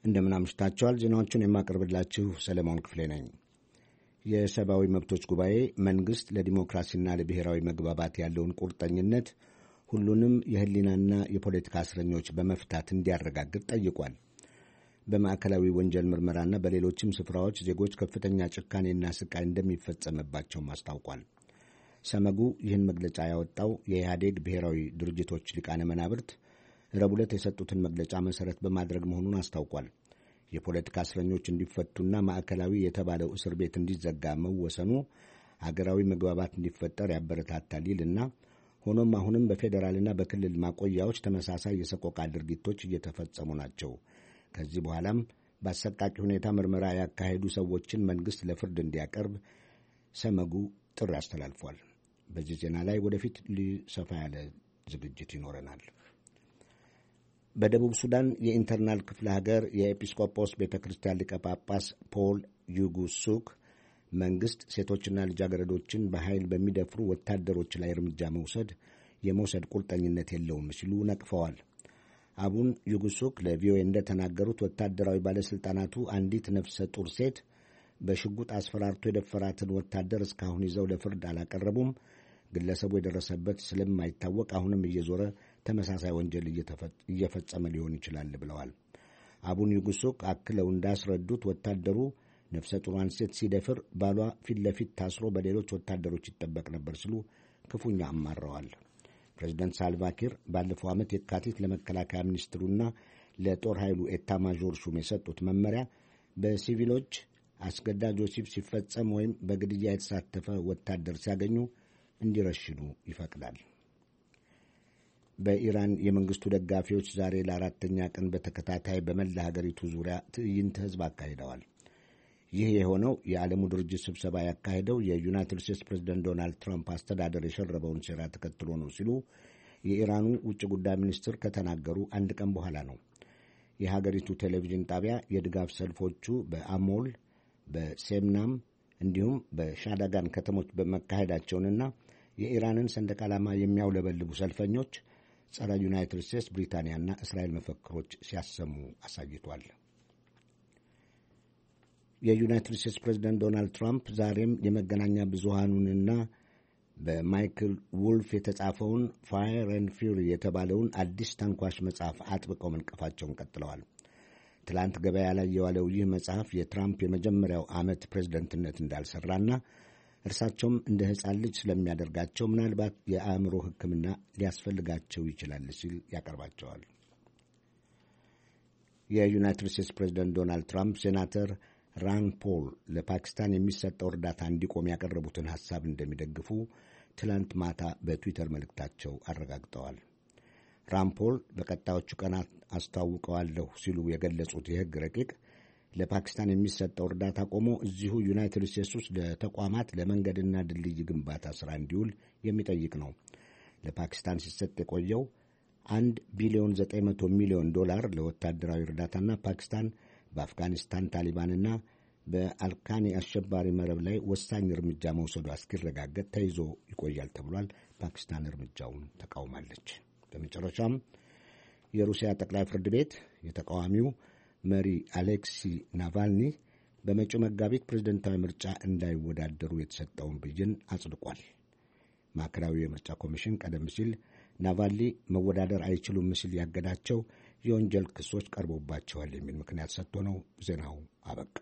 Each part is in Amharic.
እንደምን አምሽታችኋል። ዜናዎቹን የማቀርብላችሁ ሰለሞን ክፍሌ ነኝ። የሰብአዊ መብቶች ጉባኤ መንግሥት ለዲሞክራሲና ለብሔራዊ መግባባት ያለውን ቁርጠኝነት ሁሉንም የሕሊናና የፖለቲካ እስረኞች በመፍታት እንዲያረጋግጥ ጠይቋል። በማዕከላዊ ወንጀል ምርመራና በሌሎችም ስፍራዎች ዜጎች ከፍተኛ ጭካኔና ስቃይ እንደሚፈጸምባቸውም አስታውቋል። ሰመጉ ይህን መግለጫ ያወጣው የኢህአዴግ ብሔራዊ ድርጅቶች ሊቃነ መናብርት ረቡዕ ዕለት የሰጡትን መግለጫ መሠረት በማድረግ መሆኑን አስታውቋል። የፖለቲካ እስረኞች እንዲፈቱና ማዕከላዊ የተባለው እስር ቤት እንዲዘጋ መወሰኑ አገራዊ መግባባት እንዲፈጠር ያበረታታል ይልና ሆኖም አሁንም በፌዴራልና በክልል ማቆያዎች ተመሳሳይ የሰቆቃ ድርጊቶች እየተፈጸሙ ናቸው። ከዚህ በኋላም በአሰቃቂ ሁኔታ ምርመራ ያካሄዱ ሰዎችን መንግሥት ለፍርድ እንዲያቀርብ ሰመጉ ጥሪ አስተላልፏል። በዚህ ዜና ላይ ወደፊት ሰፋ ያለ ዝግጅት ይኖረናል። በደቡብ ሱዳን የኢንተርናል ክፍለ ሀገር የኤጲስቆጶስ ቤተ ክርስቲያን ሊቀ ጳጳስ ፖል ዩጉሱክ መንግሥት ሴቶችና ልጃገረዶችን በኃይል በሚደፍሩ ወታደሮች ላይ እርምጃ የመውሰድ ቁርጠኝነት የለውም ሲሉ ነቅፈዋል። አቡን ዩጉሱክ ለቪኦኤ እንደተናገሩት ወታደራዊ ባለሥልጣናቱ አንዲት ነፍሰ ጡር ሴት በሽጉጥ አስፈራርቶ የደፈራትን ወታደር እስካሁን ይዘው ለፍርድ አላቀረቡም። ግለሰቡ የደረሰበት ስለማይታወቅ አሁንም እየዞረ ተመሳሳይ ወንጀል እየፈጸመ ሊሆን ይችላል ብለዋል። አቡን ዩጉሱክ አክለው እንዳስረዱት ወታደሩ ነፍሰ ጡሯን ሴት ሲደፍር ባሏ ፊት ለፊት ታስሮ በሌሎች ወታደሮች ይጠበቅ ነበር ሲሉ ክፉኛ አማረዋል። ፕሬዚደንት ሳልቫኪር ባለፈው ዓመት የካቲት ለመከላከያ ሚኒስትሩና ለጦር ኃይሉ ኤታ ማዦር ሹም የሰጡት መመሪያ በሲቪሎች አስገዳጅ ወሲብ ሲፈጸም ወይም በግድያ የተሳተፈ ወታደር ሲያገኙ እንዲረሽኑ ይፈቅዳል። በኢራን የመንግሥቱ ደጋፊዎች ዛሬ ለአራተኛ ቀን በተከታታይ በመላ ሀገሪቱ ዙሪያ ትዕይንተ ሕዝብ አካሂደዋል። ይህ የሆነው የዓለሙ ድርጅት ስብሰባ ያካሄደው የዩናይትድ ስቴትስ ፕሬዚደንት ዶናልድ ትራምፕ አስተዳደር የሸረበውን ሴራ ተከትሎ ነው ሲሉ የኢራኑ ውጭ ጉዳይ ሚኒስትር ከተናገሩ አንድ ቀን በኋላ ነው። የሀገሪቱ ቴሌቪዥን ጣቢያ የድጋፍ ሰልፎቹ በአሞል በሴምናም እንዲሁም በሻዳጋን ከተሞች በመካሄዳቸውንና የኢራንን ሰንደቅ ዓላማ የሚያውለበልቡ ሰልፈኞች ጸረ ዩናይትድ ስቴትስ ብሪታንያና እስራኤል መፈክሮች ሲያሰሙ አሳይቷል። የዩናይትድ ስቴትስ ፕሬዚደንት ዶናልድ ትራምፕ ዛሬም የመገናኛ ብዙሃኑንና በማይክል ውልፍ የተጻፈውን ፋየር ኤንድ ፊውሪ የተባለውን አዲስ ተንኳሽ መጽሐፍ አጥብቀው መንቀፋቸውን ቀጥለዋል። ትላንት ገበያ ላይ የዋለው ይህ መጽሐፍ የትራምፕ የመጀመሪያው ዓመት ፕሬዝደንትነት እንዳልሰራና እርሳቸውም እንደ ሕፃን ልጅ ስለሚያደርጋቸው ምናልባት የአእምሮ ሕክምና ሊያስፈልጋቸው ይችላል ሲል ያቀርባቸዋል። የዩናይትድ ስቴትስ ፕሬዝደንት ዶናልድ ትራምፕ ሴናተር ራንድ ፖል ለፓኪስታን የሚሰጠው እርዳታ እንዲቆም ያቀረቡትን ሐሳብ እንደሚደግፉ ትላንት ማታ በትዊተር መልእክታቸው አረጋግጠዋል። ራንድ ፖል በቀጣዮቹ ቀናት አስተዋውቀዋለሁ ሲሉ የገለጹት የሕግ ረቂቅ ለፓኪስታን የሚሰጠው እርዳታ ቆሞ እዚሁ ዩናይትድ ስቴትስ ውስጥ ለተቋማት ለመንገድና ድልድይ ግንባታ ሥራ እንዲውል የሚጠይቅ ነው። ለፓኪስታን ሲሰጥ የቆየው $1.9 ቢሊዮን ለወታደራዊ እርዳታና ፓኪስታን በአፍጋኒስታን ታሊባንና በአልካኒ አሸባሪ መረብ ላይ ወሳኝ እርምጃ መውሰዷ እስኪረጋገጥ ተይዞ ይቆያል ተብሏል። ፓኪስታን እርምጃውን ተቃውማለች። በመጨረሻም የሩሲያ ጠቅላይ ፍርድ ቤት የተቃዋሚው መሪ አሌክሲ ናቫልኒ በመጪው መጋቢት ፕሬዝደንታዊ ምርጫ እንዳይወዳደሩ የተሰጠውን ብይን አጽድቋል። ማዕከላዊ የምርጫ ኮሚሽን ቀደም ሲል ናቫልኒ መወዳደር አይችሉም ሲል ያገዳቸው የወንጀል ክሶች ቀርቦባቸዋል የሚል ምክንያት ሰጥቶ ነው። ዜናው አበቃ።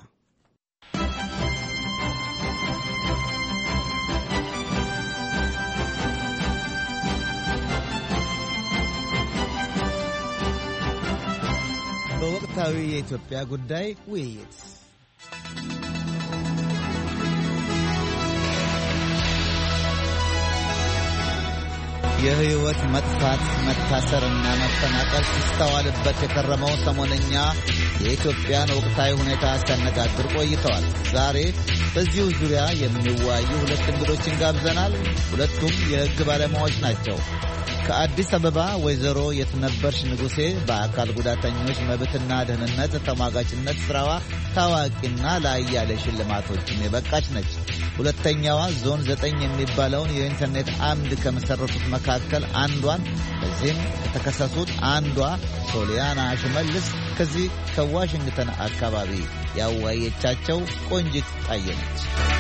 በወቅታዊ የኢትዮጵያ ጉዳይ ውይይት የሕይወት መጥፋት፣ መታሰርና መፈናቀል ሲስተዋልበት የከረመው ሰሞነኛ የኢትዮጵያን ወቅታዊ ሁኔታ ሲያነጋግር ቆይተዋል። ዛሬ በዚሁ ዙሪያ የሚወያዩ ሁለት እንግዶችን ጋብዘናል። ሁለቱም የሕግ ባለሙያዎች ናቸው። ከአዲስ አበባ ወይዘሮ የትነበርሽ ንጉሴ በአካል ጉዳተኞች መብትና ደህንነት ተሟጋችነት ስራዋ ታዋቂና ለአያሌ ሽልማቶችን የበቃች ነች። ሁለተኛዋ ዞን 9 የሚባለውን የኢንተርኔት አምድ ከመሰረቱት መካከል አንዷን፣ በዚህም ከተከሰሱት አንዷ ሶሊያና ሽመልስ ከዚህ ከዋሽንግተን አካባቢ ያወያየቻቸው ቆንጂት ታየነች።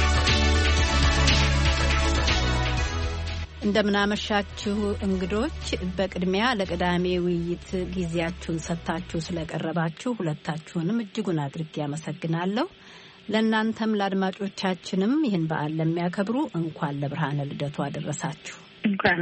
እንደምናመሻችሁ እንግዶች፣ በቅድሚያ ለቅዳሜ ውይይት ጊዜያችሁን ሰጥታችሁ ስለቀረባችሁ ሁለታችሁንም እጅጉን አድርጌ አመሰግናለሁ። ለእናንተም ለአድማጮቻችንም ይህን በዓል ለሚያከብሩ እንኳን ለብርሃነ ልደቱ አደረሳችሁ። እንኳን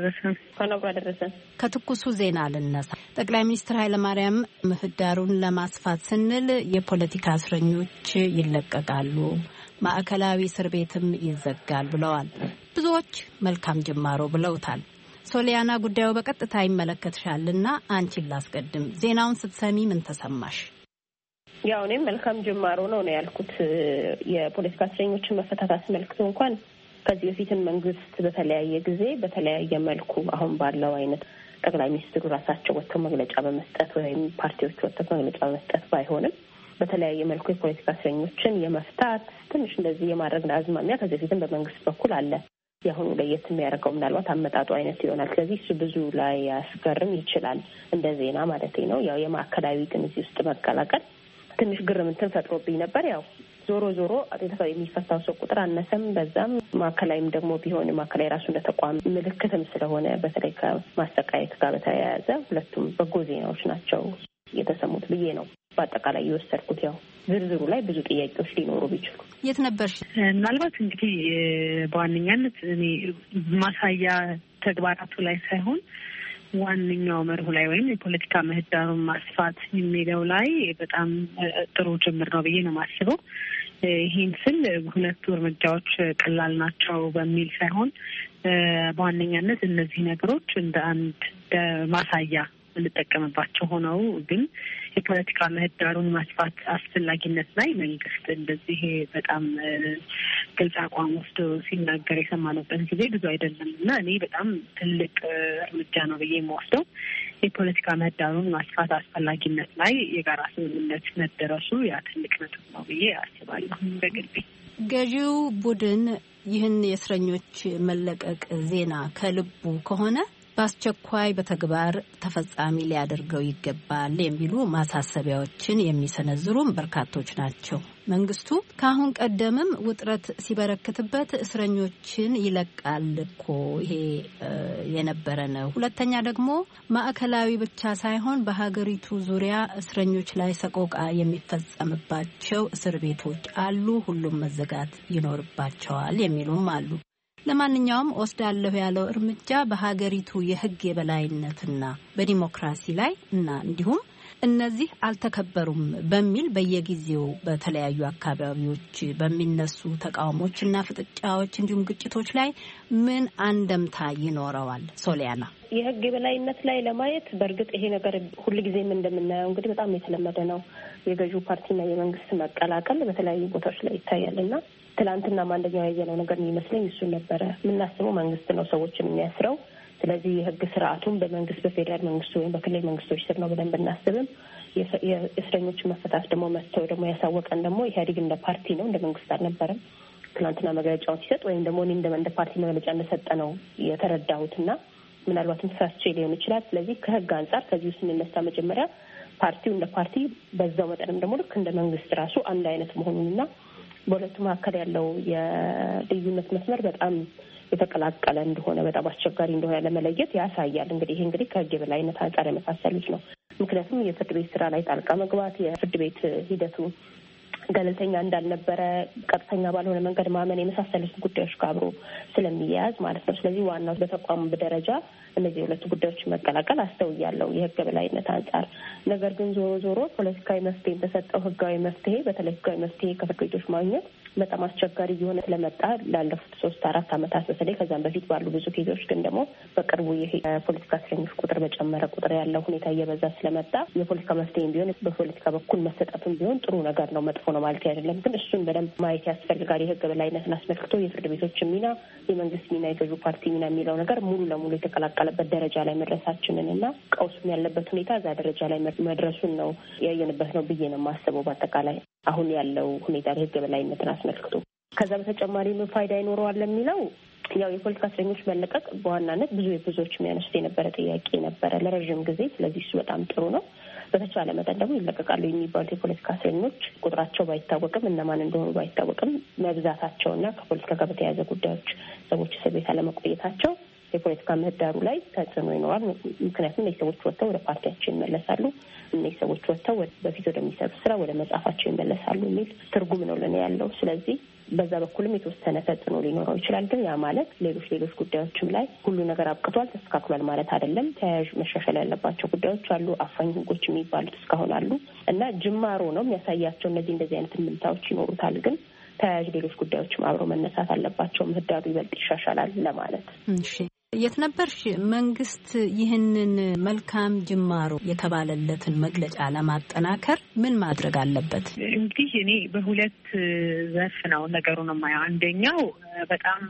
አደረሰን። ከትኩሱ ዜና ልነሳ። ጠቅላይ ሚኒስትር ኃይለማርያም ምህዳሩን ለማስፋት ስንል የፖለቲካ እስረኞች ይለቀቃሉ፣ ማዕከላዊ እስር ቤትም ይዘጋል ብለዋል። ብዙዎች መልካም ጅማሮ ብለውታል። ሶሊያና፣ ጉዳዩ በቀጥታ ይመለከትሻልና አንቺን ላስቀድም። ዜናውን ስትሰሚ ምን ተሰማሽ? ያው እኔም መልካም ጅማሮ ነው ያልኩት። የፖለቲካ እስረኞችን መፈታት አስመልክቶ እንኳን ከዚህ በፊትም መንግስት በተለያየ ጊዜ በተለያየ መልኩ አሁን ባለው አይነት ጠቅላይ ሚኒስትሩ ራሳቸው ወጥተው መግለጫ በመስጠት ወይም ፓርቲዎች ወጥተው መግለጫ በመስጠት ባይሆንም በተለያየ መልኩ የፖለቲካ እስረኞችን የመፍታት ትንሽ እንደዚህ የማድረግ አዝማሚያ ከዚህ በፊትም በመንግስት በኩል አለ። የአሁኑ ለየት የሚያደርገው ምናልባት አመጣጡ አይነት ይሆናል። ስለዚህ እሱ ብዙ ላይ ያስገርም ይችላል፣ እንደ ዜና ማለት ነው። ያው የማዕከላዊ ግን እዚህ ውስጥ መቀላቀል ትንሽ ግርምትን ፈጥሮብኝ ነበር። ያው ዞሮ የሚፈታው ሰው ቁጥር አነሰም በዛም ማዕከላዊም ደግሞ ቢሆን ማዕከላዊ ራሱ እንደ ተቋም ምልክትም ስለሆነ በተለይ ከማሰቃየት ጋር በተያያዘ ሁለቱም በጎ ዜናዎች ናቸው የተሰሙት ብዬ ነው በአጠቃላይ የወሰድኩት። ያው ዝርዝሩ ላይ ብዙ ጥያቄዎች ሊኖሩ ቢችሉ። የት ነበርሽ? ምናልባት እንግዲህ በዋነኛነት እኔ ማሳያ ተግባራቱ ላይ ሳይሆን ዋነኛው መርሁ ላይ ወይም የፖለቲካ ምህዳሩን ማስፋት የሚለው ላይ በጣም ጥሩ ጅምር ነው ብዬ ነው የማስበው። ይህን ስል ሁለቱ እርምጃዎች ቀላል ናቸው በሚል ሳይሆን በዋነኛነት እነዚህ ነገሮች እንደ አንድ ማሳያ እንጠቀምባቸው ሆነው ግን የፖለቲካ ምህዳሩን ማስፋት አስፈላጊነት ላይ መንግስት እንደዚህ በጣም ግልጽ አቋም ወስዶ ሲናገር የሰማነበት ጊዜ ብዙ አይደለም እና እኔ በጣም ትልቅ እርምጃ ነው ብዬ የምወስደው የፖለቲካ ምህዳሩን ማስፋት አስፈላጊነት ላይ የጋራ ስምምነት መደረሱ ያ ትልቅ ነጥብ ነው ብዬ አስባለሁ። በግልጽ ገዢው ቡድን ይህን የእስረኞች መለቀቅ ዜና ከልቡ ከሆነ በአስቸኳይ በተግባር ተፈጻሚ ሊያደርገው ይገባል የሚሉ ማሳሰቢያዎችን የሚሰነዝሩም በርካቶች ናቸው። መንግስቱ ከአሁን ቀደምም ውጥረት ሲበረክትበት እስረኞችን ይለቃል እኮ ይሄ የነበረ ነው። ሁለተኛ ደግሞ ማዕከላዊ ብቻ ሳይሆን በሀገሪቱ ዙሪያ እስረኞች ላይ ሰቆቃ የሚፈጸምባቸው እስር ቤቶች አሉ፣ ሁሉም መዘጋት ይኖርባቸዋል የሚሉም አሉ። ለማንኛውም ወስዳለሁ ያለው እርምጃ በሀገሪቱ የሕግ የበላይነትና በዲሞክራሲ ላይ እና እንዲሁም እነዚህ አልተከበሩም በሚል በየጊዜው በተለያዩ አካባቢዎች በሚነሱ ተቃውሞችና ፍጥጫዎች እንዲሁም ግጭቶች ላይ ምን አንደምታ ይኖረዋል? ሶሊያና፣ የሕግ የበላይነት ላይ ለማየት በእርግጥ ይሄ ነገር ሁልጊዜም እንደምናየው እንግዲህ በጣም የተለመደ ነው። የገዢው ፓርቲና የመንግስት መቀላቀል በተለያዩ ቦታዎች ላይ ይታያልና ትላንትና አንደኛው ያየነው ነገር የሚመስለኝ እሱን ነበረ። የምናስበው መንግስት ነው ሰዎችን የሚያስረው። ስለዚህ የህግ ስርዓቱን በመንግስት በፌዴራል መንግስቱ ወይም በክልል መንግስቶች ስር ነው ብለን ብናስብም የእስረኞችን መፈታት ደግሞ መጥተው ደግሞ ያሳወቀን ደግሞ ኢህአዴግ እንደ ፓርቲ ነው፣ እንደ መንግስት አልነበረም። ትላንትና መግለጫውን ሲሰጥ ወይም ደግሞ እኔ እንደ ፓርቲ መግለጫ እንደሰጠ ነው የተረዳሁትና ምናልባትም ተሳስቼ ሊሆን ይችላል። ስለዚህ ከህግ አንጻር ከዚህ ውስጥ ስንነሳ መጀመሪያ ፓርቲው እንደ ፓርቲ በዛው መጠንም ደግሞ ልክ እንደ መንግስት ራሱ አንድ አይነት መሆኑንና በሁለቱ መካከል ያለው የልዩነት መስመር በጣም የተቀላቀለ እንደሆነ በጣም አስቸጋሪ እንደሆነ ለመለየት ያሳያል። እንግዲህ ይሄ እንግዲህ ከህግ የበላይነት አንጻር የመሳሰሉት ነው። ምክንያቱም የፍርድ ቤት ስራ ላይ ጣልቃ መግባት፣ የፍርድ ቤት ሂደቱ ገለልተኛ እንዳልነበረ፣ ቀጥተኛ ባልሆነ መንገድ ማመን የመሳሰሉት ጉዳዮች ጋር አብሮ ስለሚያያዝ ማለት ነው። ስለዚህ ዋናው በተቋሙ ደረጃ እነዚህ ሁለቱ ጉዳዮች መቀላቀል አስተውያለሁ የህግ የበላይነት አንጻር። ነገር ግን ዞሮ ፖለቲካዊ መፍትሄ የተሰጠው ህጋዊ መፍትሄ በተለይ ህጋዊ መፍትሄ ከፍርድ ቤቶች ማግኘት በጣም አስቸጋሪ እየሆነ ስለመጣ ላለፉት 3-4 ዓመታት በተለይ ከዛም በፊት ባሉ ብዙ ኬዞች ግን ደግሞ በቅርቡ ይሄ የፖለቲካ እስረኞች ቁጥር በጨመረ ቁጥር ያለው ሁኔታ እየበዛ ስለመጣ የፖለቲካ መፍትሄም ቢሆን በፖለቲካ በኩል መሰጠቱም ቢሆን ጥሩ ነገር ነው፣ መጥፎ ነው ማለት አይደለም። ግን እሱን በደንብ ማየት ያስፈልጋል። የህግ በላይነትን አስመልክቶ የፍርድ ቤቶች ሚና፣ የመንግስት ሚና፣ የገዢው ፓርቲ ሚና የሚለው ነገር ሙሉ ለሙሉ የተቀላቀለበት ደረጃ ላይ መድረሳችንን እና ቀውሱም ያለበት ሁኔታ እዛ ደረጃ ላይ መድረሱን ነው ያየንበት ነው ብዬ ነው የማስበው። በአጠቃላይ አሁን ያለው ሁኔታ የህግ በላይነትን አስመልክቶ ከዛ በተጨማሪ ምን ፋይዳ ይኖረዋል የሚለው ያው የፖለቲካ እስረኞች መለቀቅ በዋናነት ብዙዎች የሚያነሱት የነበረ ጥያቄ ነበረ ለረዥም ጊዜ። ስለዚህ እሱ በጣም ጥሩ ነው። በተቻለ መጠን ደግሞ ይለቀቃሉ የሚባሉት የፖለቲካ እስረኞች ቁጥራቸው ባይታወቅም እነማን እንደሆኑ ባይታወቅም መብዛታቸውና ከፖለቲካ ጋር በተያያዘ ጉዳዮች ሰዎች እስር ቤት አለመቆየታቸው የፖለቲካ ምህዳሩ ላይ ተጽዕኖ ይኖራል። ምክንያቱም እነዚህ ሰዎች ወጥተው ወደ ፓርቲያቸው ይመለሳሉ፣ እነዚህ ሰዎች ወጥተው በፊት ወደሚሰሩ ስራ ወደ መጻፋቸው ይመለሳሉ የሚል ትርጉም ነው ለኔ ያለው። ስለዚህ በዛ በኩልም የተወሰነ ተጽዕኖ ሊኖረው ይችላል። ግን ያ ማለት ሌሎች ጉዳዮችም ላይ ሁሉ ነገር አብቅቷል ተስተካክሏል ማለት አይደለም። ተያያዥ መሻሻል ያለባቸው ጉዳዮች አሉ። አፋኝ ህጎች የሚባሉት እስካሁን አሉ እና ጅማሮ ነው የሚያሳያቸው። እንደዚህ አይነት ምልታዎች ይኖሩታል። ግን ተያያዥ ሌሎች ጉዳዮችም አብረው መነሳት አለባቸው። ምህዳሩ ይበልጥ ይሻሻላል ለማለት። እሺ፣ የት ነበርሽ? መንግስት ይህንን መልካም ጅማሮ የተባለለትን መግለጫ ለማጠናከር ምን ማድረግ አለበት? እንግዲህ እኔ በሁለት ዘርፍ ነው ነገሩን የማየው። አንደኛው በጣም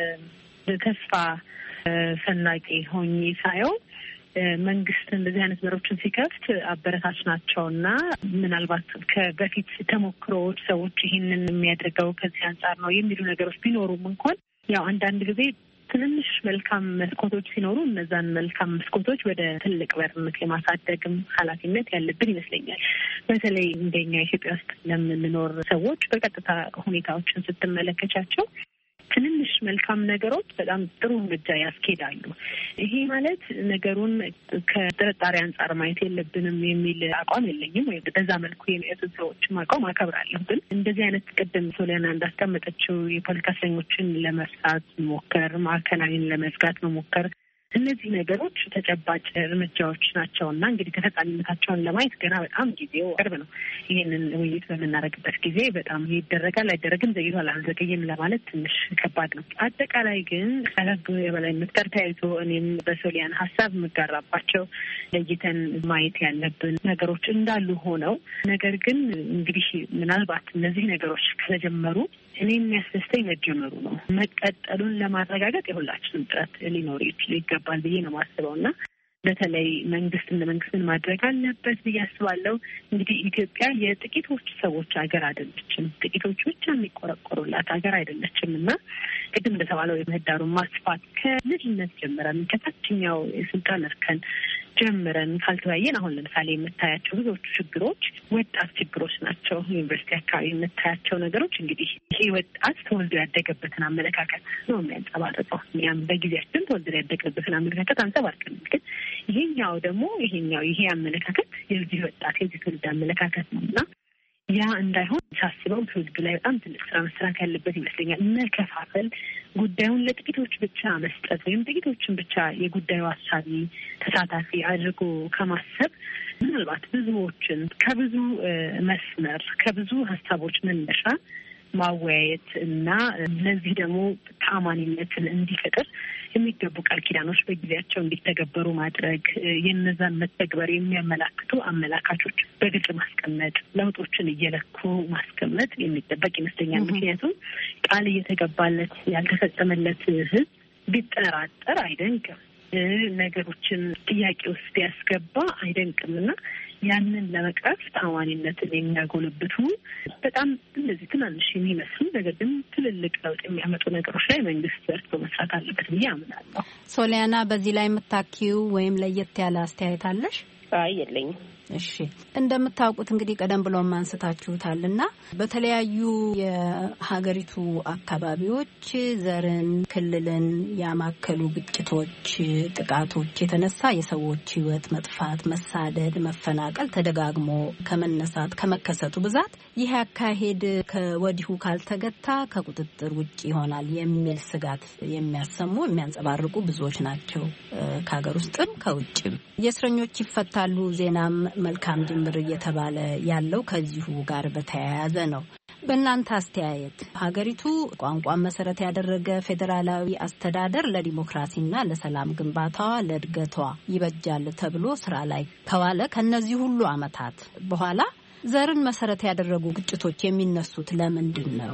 ተስፋ ሰናቂ ሆኜ ሳየው መንግስት እንደዚህ አይነት በሮችን ሲከፍት አበረታች ናቸውና ምናልባት ከበፊት ተሞክሮዎች ሰዎች ይህንን የሚያደርገው ከዚህ አንጻር ነው የሚሉ ነገሮች ቢኖሩም እንኳን ያው አንዳንድ ጊዜ ትንንሽ መልካም መስኮቶች ሲኖሩ እነዛን መልካም መስኮቶች ወደ ትልቅ በርነት የማሳደግም ኃላፊነት ያለብን ይመስለኛል። በተለይ እንደኛ ኢትዮጵያ ውስጥ ለምንኖር ሰዎች በቀጥታ ሁኔታዎችን ስትመለከቻቸው ትንንሽ መልካም ነገሮች በጣም ጥሩ እርምጃ ያስኬዳሉ። ይሄ ማለት ነገሩን ከጥርጣሬ አንጻር ማየት የለብንም የሚል አቋም የለኝም፣ ወይም በዛ መልኩ የሚያዙት ሰዎችም አቋም አከብራለሁ። ግን እንደዚህ አይነት ቅድም ሶሊያና እንዳስቀመጠችው የፖለቲካ እስረኞችን ለመርሳት መሞከር፣ ማዕከላዊን ለመዝጋት መሞከር፣ እነዚህ ነገሮች ተጨባጭ እርምጃዎች ናቸውና እንግዲህ ተፈጻሚነታቸውን ለማየት ገና በጣም ጊዜው ቅርብ ነው። ይህንን ውይይት በምናደርግበት ጊዜ በጣም ይደረጋል አይደረግም፣ ዘግይቷል አልዘገየም ለማለት ትንሽ ከባድ ነው። አጠቃላይ ግን ከህግ የበላይነት ጋር ተያይዞ እኔም በሶሊያን ሀሳብ የምጋራባቸው ለይተን ማየት ያለብን ነገሮች እንዳሉ ሆነው ነገር ግን እንግዲህ ምናልባት እነዚህ ነገሮች ከተጀመሩ እኔ የሚያስደስተኝ መጀመሩ ነው። መቀጠሉን ለማረጋገጥ የሁላችንም ጥረት ሊኖር ይገባል ብዬ ነው የማስበው እና በተለይ መንግስት እንደ መንግስትን ማድረግ አለበት ብዬ አስባለሁ። እንግዲህ ኢትዮጵያ የጥቂቶች ሰዎች ሀገር አይደለችም፣ ጥቂቶች ብቻ የሚቆረቆሩላት ሀገር አይደለችም እና ቅድም እንደተባለው የምህዳሩን ማስፋት ከልጅነት ጀምረን ከታችኛው የስልጣን እርከን ጀምረን ካልተወያየን አሁን ለምሳሌ የምታያቸው ብዙዎቹ ችግሮች ወጣት ችግሮች ናቸው። ዩኒቨርሲቲ አካባቢ የምታያቸው ነገሮች እንግዲህ ይሄ ወጣት ተወልዶ ያደገበትን አመለካከት ነው የሚያንጸባርቀው። እኛም በጊዜያችን ተወልዶ ያደገበትን አመለካከት አንጸባርቀን፣ ግን ይሄ አመለካከት የዚህ ወጣት የዚህ ትውልድ አመለካከት ነው እና ያ እንዳይሆን ሳስበው ትውልድ ላይ በጣም ትልቅ ስራ መስራት ያለበት ይመስለኛል። መከፋፈል፣ ጉዳዩን ለጥቂቶች ብቻ መስጠት ወይም ጥቂቶችን ብቻ የጉዳዩ አሳቢ ተሳታፊ አድርጎ ከማሰብ ምናልባት ብዙዎችን ከብዙ መስመር ከብዙ ሀሳቦች መነሻ ማወያየት እና ለዚህ ደግሞ ተአማኒነትን እንዲፈጥር የሚገቡ ቃል ኪዳኖች በጊዜያቸው እንዲተገበሩ ማድረግ፣ የነዛን መተግበር የሚያመላክቱ አመላካቾች በግልጽ ማስቀመጥ፣ ለውጦችን እየለኩ ማስቀመጥ የሚጠበቅ ይመስለኛል። ምክንያቱም ቃል እየተገባለት ያልተፈጸመለት ሕዝብ ቢጠራጠር አይደንቅም፣ ነገሮችን ጥያቄ ውስጥ ቢያስገባ አይደንቅም እና ያንን ለመቅረፍ ተአማኒነትን የሚያጎለብቱ በጣም እንደዚህ ትናንሽ የሚመስሉ ነገር ግን ትልልቅ ለውጥ የሚያመጡ ነገሮች ላይ መንግስት ሰርቶ መስራት አለበት ብዬ አምናለሁ። ሶሊያና፣ በዚህ ላይ የምታኪው ወይም ለየት ያለ አስተያየት አለሽ? አይ የለኝም። እሺ፣ እንደምታውቁት እንግዲህ ቀደም ብሎም አንስታችሁታልና በተለያዩ የሀገሪቱ አካባቢዎች ዘርን፣ ክልልን ያማከሉ ግጭቶች፣ ጥቃቶች የተነሳ የሰዎች ሕይወት መጥፋት፣ መሳደድ፣ መፈናቀል ተደጋግሞ ከመከሰቱ ብዛት ይህ አካሄድ ከወዲሁ ካልተገታ ከቁጥጥር ውጭ ይሆናል የሚል ስጋት የሚያንጸባርቁ ብዙዎች ናቸው፣ ከሀገር ውስጥም ከውጭም። የእስረኞች ይፈታሉ ዜናም መልካም ጅምር እየተባለ ያለው ከዚሁ ጋር በተያያዘ ነው። በእናንተ አስተያየት ሀገሪቱ ቋንቋን መሰረት ያደረገ ፌዴራላዊ አስተዳደር ለዲሞክራሲና ለሰላም ግንባታዋ ለእድገቷ ይበጃል ተብሎ ስራ ላይ ከዋለ ከነዚህ ሁሉ ዓመታት በኋላ ዘርን መሰረት ያደረጉ ግጭቶች የሚነሱት ለምንድን ነው?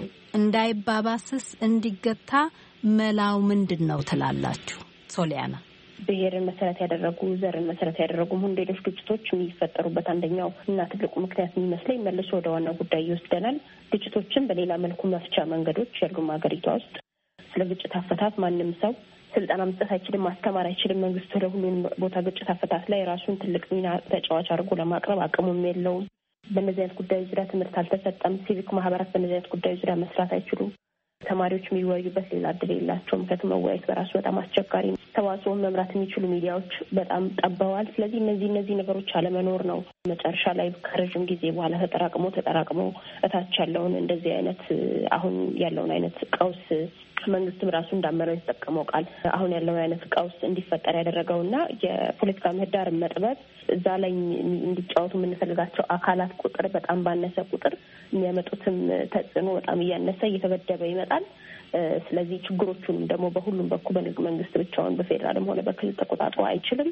እንዳይባባስስ እንዲገታ መላው ምንድን ነው ትላላችሁ? ሶሊያና። ብሔርን መሰረት ያደረጉ ዘርን መሰረት ያደረጉ ሌሎች ግጭቶች የሚፈጠሩበት አንደኛው እና ትልቁ ምክንያት የሚመስለኝ መልሶ ወደ ዋናው ጉዳይ ይወስደናል። ግጭቶችን በሌላ መልኩ መፍቻ መንገዶች ያሉም ሀገሪቷ ውስጥ ስለ ግጭት አፈታት ማንም ሰው ስልጠና መስጠት አይችልም፣ ማስተማር አይችልም። መንግስት ወደ ሁሉም ቦታ ግጭት አፈታት ላይ ራሱን ትልቅ ሚና ተጫዋች አድርጎ ለማቅረብ አቅሙም የለውም። በእነዚህ አይነት ጉዳዮች ዙሪያ ትምህርት አልተሰጠም። ሲቪክ ማህበራት በእነዚህ አይነት ጉዳዮች ዙሪያ መስራት አይችሉም። ተማሪዎች የሚወያዩበት ሌላ እድል የላቸውም። ምክንያቱም መወያየት በራሱ በጣም አስቸጋሪ ነው። ተዋጽኦን መምራት የሚችሉ ሚዲያዎች በጣም ጠበዋል። ስለዚህ እነዚህ ነገሮች አለመኖር ነው መጨረሻ ላይ ከረዥም ጊዜ በኋላ ተጠራቅሞ እታች ያለውን እንደዚህ አይነት አሁን ያለውን አይነት ቀውስ መንግስትም ራሱ እንዳመረው የተጠቀመው ቃል አሁን ያለውን አይነት ቀውስ እንዲፈጠር ያደረገውና የፖለቲካ ምህዳር መጥበብ እዛ ላይ እንዲጫወቱ የምንፈልጋቸው አካላት ቁጥር በጣም ባነሰ ቁጥር የሚያመጡትም ተጽዕኖ በጣም እያነሰ እየተገደበ ይመጣል። ስለዚህ ችግሮቹንም ደግሞ በሁሉም በኩል መንግስት ብቻውን በፌዴራልም ሆነ በክልል ተቆጣጥሮ አይችልም።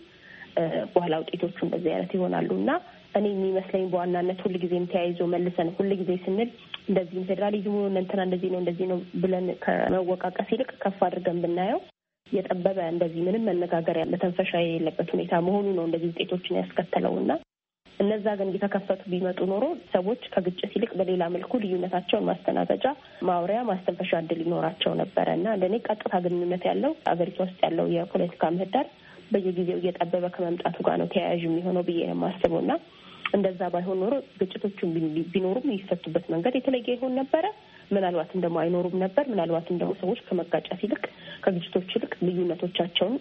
በኋላ ውጤቶቹ እንደዚህ አይነት ይሆናሉና እኔ የሚመስለኝ በዋናነት ሁልጊዜም ተያይዞ መልሰን ሁልጊዜ ስንል እንደዚህ ፌዴራሊዝሙ እንትና እንደዚህ ነው ብለን ከመወቃቀስ ይልቅ ከፍ አድርገን ብናየው የጠበበ እንደዚህ ምንም መነጋገር ያለ ተንፈሻ የሌለበት ሁኔታ መሆኑ ነው እንደዚህ ውጤቶችን ያስከተለውና እነዛ ግን እየተከፈቱ ቢመጡ ኖሮ ሰዎች ከግጭት ይልቅ በሌላ መልኩ ልዩነታቸውን ማስተናገጃ፣ ማውሪያ፣ ማስተንፈሻ እድል ይኖራቸው ነበረና እንደኔ ቀጥታ ግንኙነት ያለው አገሪቷ ውስጥ ያለው የፖለቲካ ምህዳር በየጊዜው እየጠበበ ከመምጣቱ ጋር ነው ተያያዥ የሚሆነው ብዬ ነው የማስበውና እንደዛ ባይሆን ኖሮ ግጭቶቹን ቢኖሩም የሚፈቱበት መንገድ የተለየ ይሆን ነበረ። ምናልባትም ደግሞ አይኖሩም ነበር። ምናልባትም ደግሞ ሰዎች ከመጋጨት ይልቅ ከግጭቶች ይልቅ ልዩነቶቻቸውን፣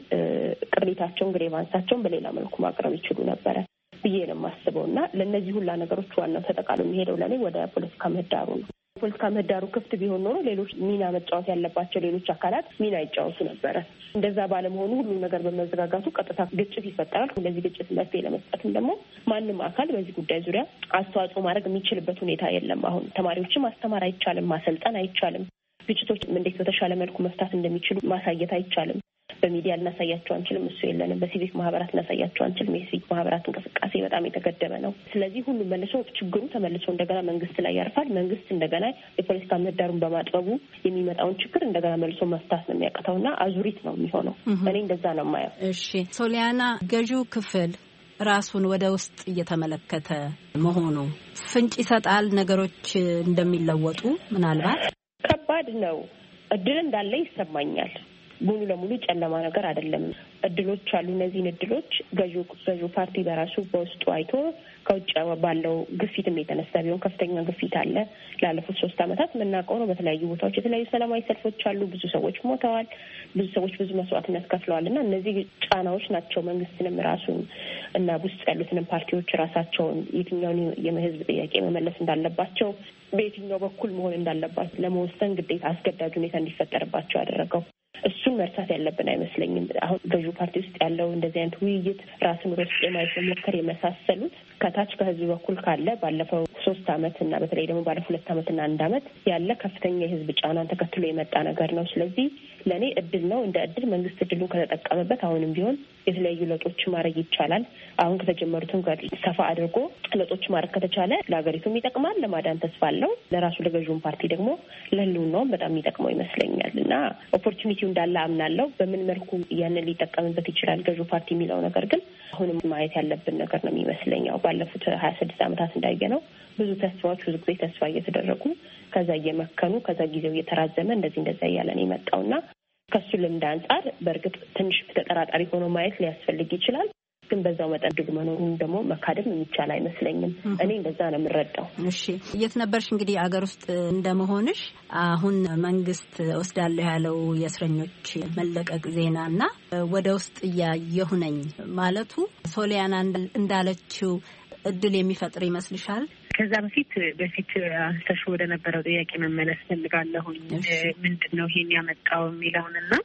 ቅሬታቸውን፣ ግሬቫንሳቸውን በሌላ መልኩ ማቅረብ ይችሉ ነበረ ብዬ ነው የማስበው እና ለእነዚህ ሁላ ነገሮች ዋናው ተጠቃሎ የሚሄደው ለኔ ወደ ፖለቲካ ምህዳሩ ነው። ፖለቲካ ምህዳሩ ክፍት ቢሆን ኖሮ ሌሎች ሚና መጫወት ያለባቸው ሌሎች አካላት ሚና ይጫወቱ ነበረ። እንደዛ ባለመሆኑ ሁሉ ነገር በመዘጋጋቱ ቀጥታ ግጭት ይፈጠራል። ለዚህ ግጭት መፍትሄ ለመስጠትም ደግሞ ማንም አካል በዚህ ጉዳይ ዙሪያ አስተዋጽኦ ማድረግ የሚችልበት ሁኔታ የለም። አሁን ተማሪዎችን ማስተማር አይቻልም፣ ማሰልጠን አይቻልም። ግጭቶች እንዴት በተሻለ መልኩ መፍታት እንደሚችሉ ማሳየት አይቻልም። በሚዲያ ልናሳያቸው አንችልም፣ እሱ የለንም። በሲቪክ ማህበራት ልናሳያቸው አንችልም። የሲቪክ ማህበራት እንቅስቃሴ በጣም የተገደበ ነው። ስለዚህ ሁሉም መልሶ ችግሩ ተመልሶ እንደገና መንግስት ላይ ያርፋል። መንግስት እንደገና የፖለቲካ ምህዳሩን በማጥበቡ የሚመጣውን ችግር እንደገና መልሶ መፍታት ነው የሚያቅተውና አዙሪት ነው የሚሆነው። እኔ እንደዛ ነው የማየው። እሺ ሶሊያና፣ ገዢው ክፍል ራሱን ወደ ውስጥ እየተመለከተ መሆኑ ፍንጭ ይሰጣል ነገሮች እንደሚለወጡ። ምናልባት ከባድ ነው። እድል እንዳለ ይሰማኛል። ሙሉ ለሙሉ ጨለማ ነገር አይደለም። እድሎች አሉ። እነዚህን እድሎች ገዢው ፓርቲ በራሱ በውስጡ አይቶ ከውጭ ባለው ግፊትም የተነሳ ቢሆን ከፍተኛ ግፊት አለ። ላለፉት 3 ዓመታት የምናውቀው ነው። በተለያዩ ቦታዎች የተለያዩ ሰላማዊ ሰልፎች አሉ። ብዙ ሰዎች ሞተዋል። ብዙ ሰዎች ብዙ መስዋዕትነት ከፍለዋል እና እነዚህ ጫናዎች ናቸው መንግስትንም ራሱን እና ውስጥ ያሉትንም ፓርቲዎች ራሳቸውን የትኛውን የህዝብ ጥያቄ መመለስ እንዳለባቸው፣ በየትኛው በኩል መሆን እንዳለባቸው ለመወሰን ግዴታ አስገዳጅ ሁኔታ እንዲፈጠርባቸው ያደረገው። እሱን መርሳት ያለብን አይመስለኝም። አሁን ገዢው ፓርቲ ውስጥ ያለው እንደዚህ አይነት ውይይት፣ ራስን ወደ ውስጥ የማየት መሞከር የመሳሰሉት ከታች ከህዝብ በኩል ካለ ባለፈው 3 ዓመት እና በተለይ ደግሞ ባለፈው 2 ዓመትና 1 ዓመት ያለ ከፍተኛ የህዝብ ጫናን ተከትሎ የመጣ ነገር ነው። ስለዚህ ለእኔ እድል ነው። እንደ እድል መንግስት እድሉን ከተጠቀመበት አሁንም ቢሆን የተለያዩ ለውጦች ማድረግ ይቻላል። አሁን ከተጀመሩትም ጋር ሰፋ አድርጎ ለውጦች ማድረግ ከተቻለ ለሀገሪቱም ይጠቅማል፣ ለማዳን ተስፋ አለው። ለራሱ ለገዢውን ፓርቲ ደግሞ ለህልውናውም በጣም የሚጠቅመው ይመስለኛል እና ኦፖርቹኒቲው እንዳለ አምናለሁ። በምን መልኩ ያንን ሊጠቀምበት ይችላል ገዢው ፓርቲ የሚለው ነገር ግን አሁንም ማየት ያለብን ነገር ነው የሚመስለኝ። ባለፉት 26 ዓመታት እንዳየነው ብዙ ተስፋዎች ብዙ ጊዜ ተስፋ እየተደረጉ ከዛ እየመከኑ ከዛ ጊዜው እየተራዘመ እንደዛ እያለ ነው የመጣውና ከሱ ልምድ አንጻር በእርግጥ ትንሽ ተጠራጣሪ ሆኖ ማየት ሊያስፈልግ ይችላል። ግን በዛው መጠን ድግ መኖሩን ደግሞ መካደም የሚቻል አይመስለኝም። እኔ እንደዛ ነው የምረዳው። እሺ፣ የት ነበርሽ እንግዲህ አገር ውስጥ እንደመሆንሽ አሁን መንግስት ወስዳለሁ ያለው የእስረኞች መለቀቅ ዜናና ወደ ውስጥ እያየሁ ነኝ ማለቱ ሶሊያና እንዳለችው እድል የሚፈጥር ይመስልሻል? ከዛ በፊት አንስተሽ ወደ ነበረው ጥያቄ መመለስ ፈልጋለሁኝ። ምንድን ነው ይሄን ያመጣው የሚለውንና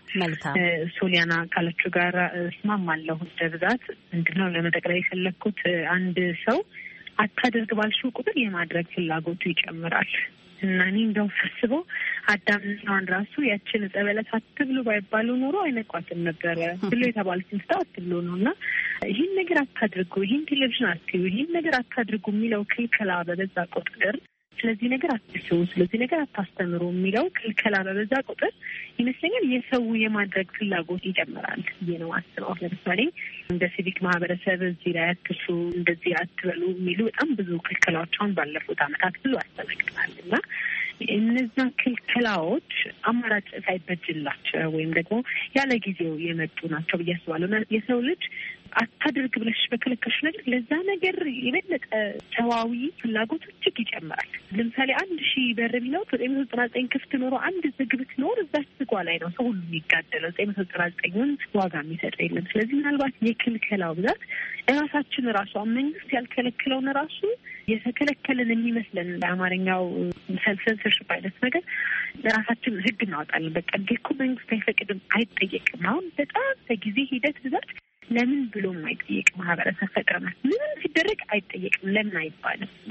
ሶሊያና ካለችው ጋር እስማማለሁ። በብዛት ምንድን ነው ለመጠቅለል የፈለግኩት አንድ ሰው አታድርግ ባልሽው ቁጥር የማድረግ ፍላጎቱ ይጨምራል። እና እኔ እንደው ሳስበው አዳምናን ራሱ ያችን ጸበለት አትብሉ ባይባሉ ኖሮ አይነቋትም ነበር ብሎ የተባሉትን ስታ አትብሉ ነውና ይሄን ነገር አታድርጉ፣ ይሄን ቴሌቪዥን አትዩ፣ ይሄን ነገር አታድርጉ የሚለው ክልከላ በበዛ ቁጥር ስለዚህ ነገር አትስሩ፣ ስለዚህ ነገር አታስተምሩ የሚለው ክልከላ በበዛ ቁጥር ይመስለኛል የሰው የማድረግ ፍላጎት ይጨምራል ነው አስበው። ለምሳሌ እንደ ሲቪክ ማህበረሰብ እዚህ ላይ አትስሩ፣ እንደዚህ አትበሉ የሚሉ በጣም ብዙ ክልከላዎችን ባለፉት ዓመታት ብዙ አስተናግደናል እና እነዛ ክልከላዎች አማራጭ ሳይበጅላቸው ወይም ደግሞ ያለ ጊዜው የመጡ ናቸው ብዬ አስባለሁ። የሰው ልጅ አታድርግ ብለሽ በከለከልሽ ነገር ለዛ ነገር የበለጠ ሰዋዊ ፍላጎት እጅግ ይጨምራል። ለምሳሌ 1000 በር ቢለው 999 ክፍት ኖሮ አንድ ዝግ ብትኖር እዛች ዝጓ ላይ ነው ሰው ሁሉ የሚጋደለው። 999ን ዋጋ የሚሰጠው የለም። ስለዚህ ምናልባት የክልከላው ብዛት እራሳችን ራሱ መንግስት ያልከለከለውን ራሱ የተከለከለን የሚመስለን በአማርኛው ሰልሰንሰርሽፕ አይነት ነገር ለራሳችን ህግ እናወጣለን። በቃ እኮ መንግስት አይፈቅድም አይጠየቅም። አሁን በጣም በጊዜ ሂደት ብዛት ለምን ብሎ የማይጠየቅ ማህበረሰብ ፈጥረናል። ምንም ሲደረግ አይጠየቅም ለምን አይባልም እና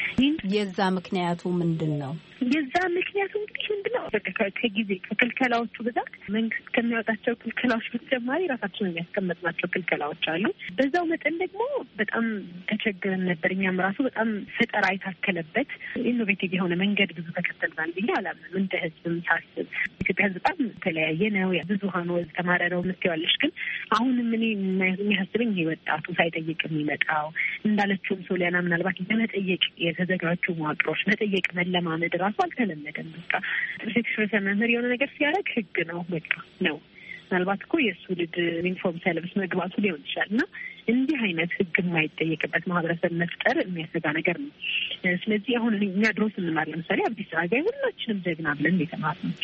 የዛ ምክንያቱ ምንድን ነው? የዛ ምክንያቱ እንግዲህ ምንድን ነው? በቃ ከጊዜ ከክልከላዎቹ ብዛት መንግስት ከሚያወጣቸው ክልከላዎች በተጨማሪ ራሳችን የሚያስቀምጥናቸው ክልከላዎች አሉ። በዛው መጠን ደግሞ በጣም ተቸግረን ነበር። እኛም ራሱ በጣም ፈጠራ የታከለበት ኢኖቬቲቭ የሆነ መንገድ ብዙ ተከተልናል ብዬ አላምንም። እንደ ህዝብም ሳስብ ኢትዮጵያ ህዝብ በጣም የተለያየ ነው። ብዙሀኑ ተማረ ነው ምትዋለሽ። ግን አሁንም እኔ የሚያስበኝ ይሄ ወጣቱ ሳይጠይቅ የሚመጣው እንዳለችውም ሶሊያና ምናልባት ለመጠየቅ የተዘጋጁ መዋቅሮች መጠየቅ መለማመድ ራሱ አልተለመደም። በቃ ሴክሽን መምህር የሆነ ነገር ሲያደርግ ህግ ነው በቃ ነው። ምናልባት እኮ የእሱ ልጅ ዩኒፎርም ሳይለብስ መግባቱ ሊሆን ይችላል እና እንዲህ አይነት ህግ የማይጠየቅበት ማህበረሰብ መፍጠር የሚያሰጋ ነገር ነው። ስለዚህ አሁን እኛ ድሮ ስንማር ለምሳሌ አብዲስ አጋ ሁላችንም ጀግና ብለን የተማርነው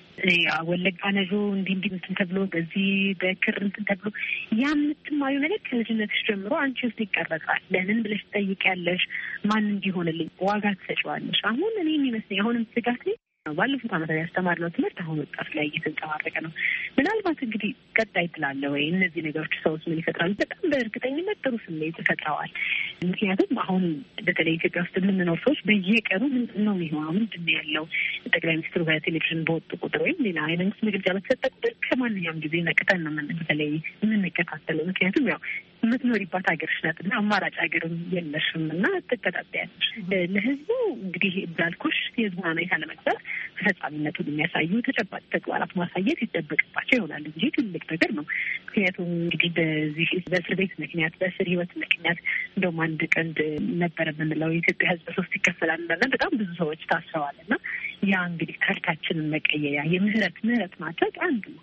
ወለጋ ነጆ እንዲህ እንትን ተብሎ በዚህ በክር እንትን ተብሎ ያ የምትማዩ ነገር ከልጅነትሽ ጀምሮ አንቺ ውስጥ ይቀረጻል። ለምን ብለሽ ትጠይቂያለሽ። ማን እንዲሆንልኝ ዋጋ ትሰጪዋለሽ። አሁን እኔ የሚመስለኝ አሁንም ስጋት ላይ ባለፉት ዓመታት ያስተማርነው ትምህርት አሁን ወጣት ላይ እየተንጸባረቀ ነው። ምናልባት እንግዲህ ቀጣይ ትላለ ወይ እነዚህ ነገሮች ሰዎች ምን ይፈጥራሉ? በጣም በእርግጠኝነት ጥሩ ስሜት ይፈጥረዋል። ምክንያቱም አሁን በተለይ ኢትዮጵያ ውስጥ የምንኖር ሰዎች በየቀኑ ምንድን ነው የሚሆነው፣ ምንድን ነው ያለው ጠቅላይ ሚኒስትሩ በቴሌቪዥን በወጡ ቁጥር ወይም ሌላ የመንግስት መግለጫ በተሰጠ ቁጥር ከማንኛውም ጊዜ ነቅተን ነው በተለይ የምንከታተለው። ምክንያቱም ያው የምትኖሪባት ሀገርሽ ናት እና አማራጭ ሀገርም የለሽም እና ትከታተያለሽ። ለህዝቡ እንግዲህ እንዳልኩሽ የህዝቡን ሁኔታ ለመግዛት ተፈጻሚነቱን የሚያሳዩ ተጨባጭ ተግባራት ማሳየት ይጠበቅባቸው ይሆናል እንጂ ትልቅ ነገር ነው። ምክንያቱም እንግዲህ በዚህ በእስር ቤት ምክንያት በእስር ህይወት ምክንያት እንደውም አንድ ቀንድ ነበረ የምንለው የኢትዮጵያ ህዝብ 3 ይከፈላል እና በጣም ብዙ ሰዎች ታስረዋል እና ያ እንግዲህ ታሪካችንን መቀየያ የምህረት ማድረግ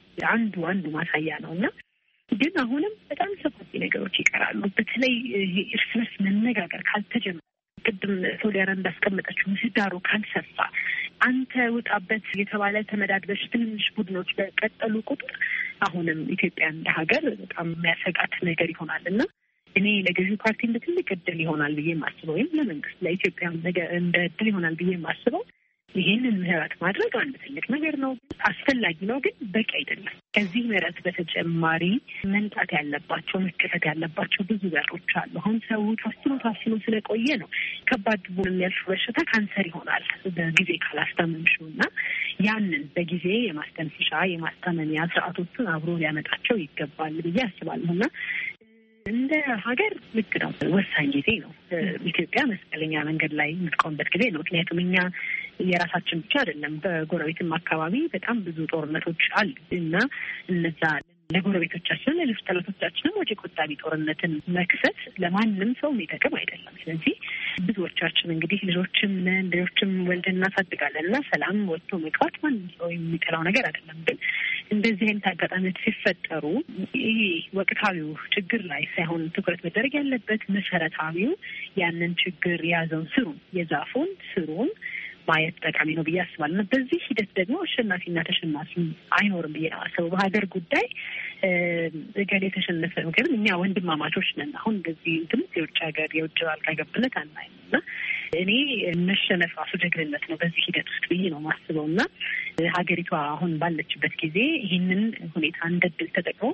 አንዱ ማሳያ ነው እና ግን አሁንም በጣም ሰፋፊ ነገሮች ይቀራሉ። በተለይ እርስ በርስ መነጋገር ካልተጀመረ ቅድም ሶሊያና እንዳስቀመጠችው ምህዳሩ ካልሰፋ አንተ ውጣበት የተባለ ተመዳድበሽ ትንንሽ ቡድኖች በቀጠሉ ቁጥር አሁንም ኢትዮጵያ እንደ ሀገር በጣም የሚያሰጋት ነገር ይሆናል እና እኔ ለገዢው ፓርቲ እንደ ትልቅ እድል ይሆናል ብዬ የማስበው ወይም ለመንግስት ለኢትዮጵያ እንደ እድል ይሆናል ብዬ የማስበው ይህንን ምህረት ማድረግ አንድ ትልቅ ነገር ነው። አስፈላጊ ነው፣ ግን በቂ አይደለም። ከዚህ ምህረት በተጨማሪ መምጣት ያለባቸው መከፈት ያለባቸው ብዙ በሮች አሉ። አሁን ሰው ታስኖ ስለቆየ ነው ከባድ ቡን የሚያልፍ በሽታ ካንሰር ይሆናል በጊዜ ካላስታመምሽው እና ያንን በጊዜ የማስተንፈሻ የማስታመሚያ ስርዓቶችን አብሮ ሊያመጣቸው ይገባል ብዬ አስባለሁ እና እንደ ሀገር ልክ ነው፣ ወሳኝ ጊዜ ነው። ኢትዮጵያ መስቀለኛ መንገድ ላይ የምትቆምበት ጊዜ ነው። ምክንያቱም እኛ የራሳችን ብቻ አይደለም፣ በጎረቤትም አካባቢ በጣም ብዙ ጦርነቶች አሉ እና እነዛ ለጎረቤቶቻችን ለልጅ ጠላቶቻችንም ወጪ ቆጣቢ ጦርነትን መክፈት ለማንም ሰው የሚጠቅም አይደለም። ስለዚህ ብዙዎቻችን እንግዲህ ልጆችም ወልደን እናሳድጋለን እና ሰላም ወጥቶ መግባት ማንም ሰው የሚጠላው ነገር አይደለም። ግን እንደዚህ አይነት አጋጣሚዎች ሲፈጠሩ ይሄ ወቅታዊው ችግር ላይ ሳይሆን ትኩረት መደረግ ያለበት መሰረታዊው ያንን ችግር የያዘውን የዛፉን ስሩን ማየት ጠቃሚ ነው ብዬ አስባለሁ። በዚህ ሂደት ደግሞ አሸናፊና ተሸናፊ አይኖርም ብዬ ነው አስበው። በሀገር ጉዳይ እገሌ የተሸነፈ ምክንያቱም እኛ ወንድማማቾች ነን። አሁን እንደዚህ የውጭ አልጋ ገብነት አናይም እና እኔ መሸነፍ ራሱ ጀግንነት ነው በዚህ ሂደት ውስጥ ብዬ ነው ማስበው እና ሀገሪቷ አሁን ባለችበት ጊዜ ይህንን ሁኔታ እንደ ድል ተጠቅሞ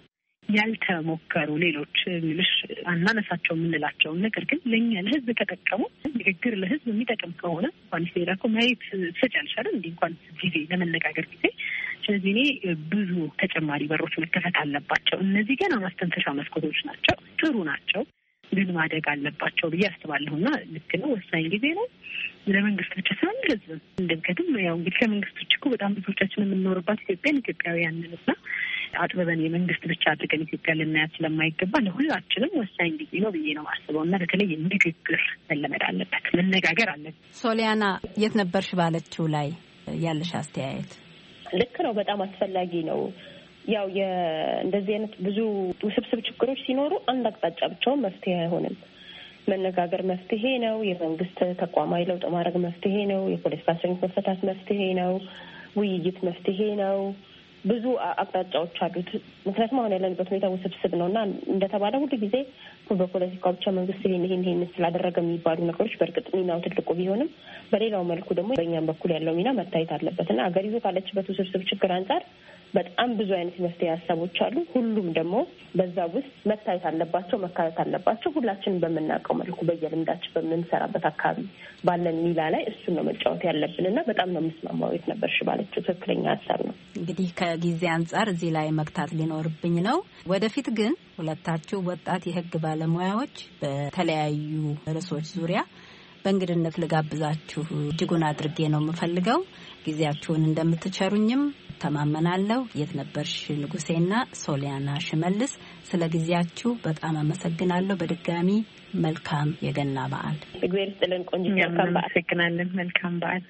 ያልተሞከሩ ሌሎች ምልሽ አናነሳቸው የምንላቸው ነገር ግን ለኛ ለህዝብ ተጠቀሙ ንግግር ለህዝብ የሚጠቅም ከሆነ እንኳን ሲራኮ ማየት ሰጫልሻል እንዴ እንኳን ጊዜ ለመነጋገር ጊዜ ስለዚህ እኔ ብዙ ተጨማሪ በሮች መከፈት አለባቸው። እነዚህ ገና ማስተንፈሻ መስኮቶች ናቸው፣ ጥሩ ናቸው፣ ግን ማደግ አለባቸው ብዬ አስባለሁና ልክ ነው፣ ወሳኝ ጊዜ ነው። ለመንግስት ብቻ ሳይሆን ለህዝብ እንደምከትም ያው እንግዲህ ከመንግስት ውጭ እኮ በጣም ብዙዎቻችን የምንኖርባት ኢትዮጵያውያንና አጥበበን የመንግስት ብቻ አድርገን ኢትዮጵያ ልናያት ስለማይገባ ለሁላችንም ወሳኝ ጊዜ ነው ብዬ ነው የማስበው እና በተለይ ንግግር መለመድ አለበት፣ መነጋገር አለበት። ሶሊያና የት ነበርሽ ባለችው ላይ ያለሽ አስተያየት? ልክ ነው፣ በጣም አስፈላጊ ነው። ያው እንደዚህ አይነት ብዙ ውስብስብ ችግሮች ሲኖሩ አንድ አቅጣጫ ብቻውን መፍትሄ አይሆንም። መነጋገር መፍትሄ ነው። የመንግስት ተቋማዊ ለውጥ ማድረግ መፍትሄ ነው። የፖለቲካ እስረኞች መፈታት መፍትሄ ነው። ውይይት መፍትሄ ነው። ብዙ አቅጣጫዎች አሉት። ምክንያቱም አሁን ያለንበት ሁኔታ ውስብስብ ነው እና እንደተባለ ሁሉ ጊዜ በፖለቲካው ብቻ መንግስት ይሄን ስላደረገ የሚባሉ ነገሮች በእርግጥ ሚናው ትልቁ ቢሆንም በሌላው መልኩ ደግሞ በእኛም በኩል ያለው ሚና መታየት አለበት እና አገሪቱ ካለችበት ውስብስብ ችግር አንጻር በጣም ብዙ አይነት መፍትሄ ሀሳቦች አሉ። ሁሉም ደግሞ በዛ ውስጥ መታየት አለባቸው፣ መካተት አለባቸው። ሁላችንም በምናውቀው መልኩ በየልምዳችን በምንሰራበት አካባቢ ባለን ሚላ ላይ እሱን ነው መጫወት ያለብን እና በጣም ነው የምስማማው። የት ነበርሽ ባለችው ትክክለኛ ሀሳብ ነው። እንግዲህ ከጊዜ አንጻር እዚህ ላይ መግታት ሊኖርብኝ ነው። ወደፊት ግን ሁለታችሁ ወጣት የህግ ባለሙያዎች በተለያዩ ርዕሶች ዙሪያ በእንግድነት ልጋብዛችሁ እጅጉን አድርጌ ነው የምፈልገው። ጊዜያችሁን እንደምትቸሩኝም ተማመናለሁ። የት ነበርሽ ንጉሴና ሶሊያና ሽመልስ ስለ ጊዜያችሁ በጣም አመሰግናለሁ። በድጋሚ መልካም የገና በዓል። እግዚአብሔር ይስጥልን ቆንጆ። መልካም በዓል። አመሰግናለን። መልካም በዓል።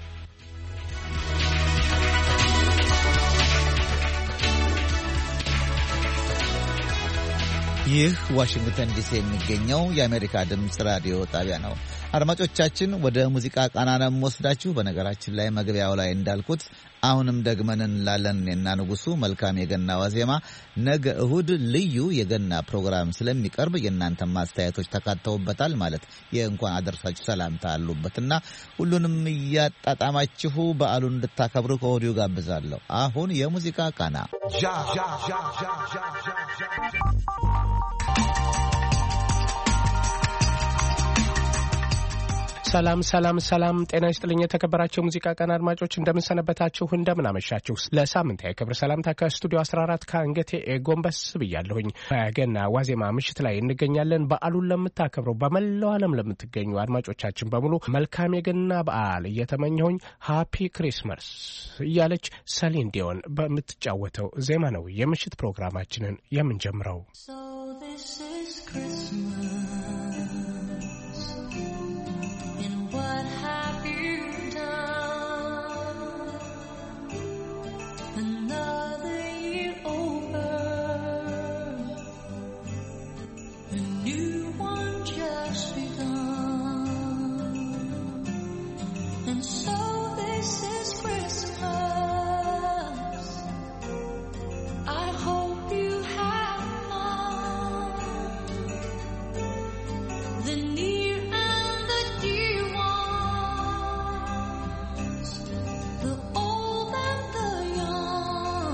ይህ ዋሽንግተን ዲሲ የሚገኘው የአሜሪካ ድምፅ ራዲዮ ጣቢያ ነው። አድማጮቻችን ወደ ሙዚቃ ቃና ነው የምወስዳችሁ። በነገራችን ላይ መግቢያው ላይ እንዳልኩት አሁንም ደግመን እንላለን እና ንጉሱ መልካም የገና ዋዜማ። ነገ እሁድ ልዩ የገና ፕሮግራም ስለሚቀርብ የእናንተ ማስተያየቶች ተካተውበታል። ማለት የእንኳን አደረሳችሁ ሰላምታ አሉበትና ሁሉንም እያጣጣማችሁ በዓሉን እንድታከብሩ ከወዲሁ ጋብዛለሁ። አሁን የሙዚቃ ቃና ሰላም ጤና ይስጥልኝ። የተከበራችሁ የሙዚቃ ቀን አድማጮች እንደምንሰነበታችሁ፣ እንደምናመሻችሁ። ለሳምንታዊ ክብር ሰላምታ ከስቱዲዮ 14 ከአንገቴ ጎንበስ ብያለሁኝ። በገና ዋዜማ ምሽት ላይ እንገኛለን። በዓሉን ለምታከብረው በመላው ዓለም ለምትገኙ አድማጮቻችን በሙሉ መልካም የገና በዓል እየተመኘሁኝ ሃፒ ክሪስማስ እያለች ሰሊን ዲዮን በምትጫወተው ዜማ ነው የምሽት ፕሮግራማችንን የምንጀምረው። What have you done? Another year over, a new one just begun, and so this is Christmas. I hope you have fun. The near and the dear, the old and the young.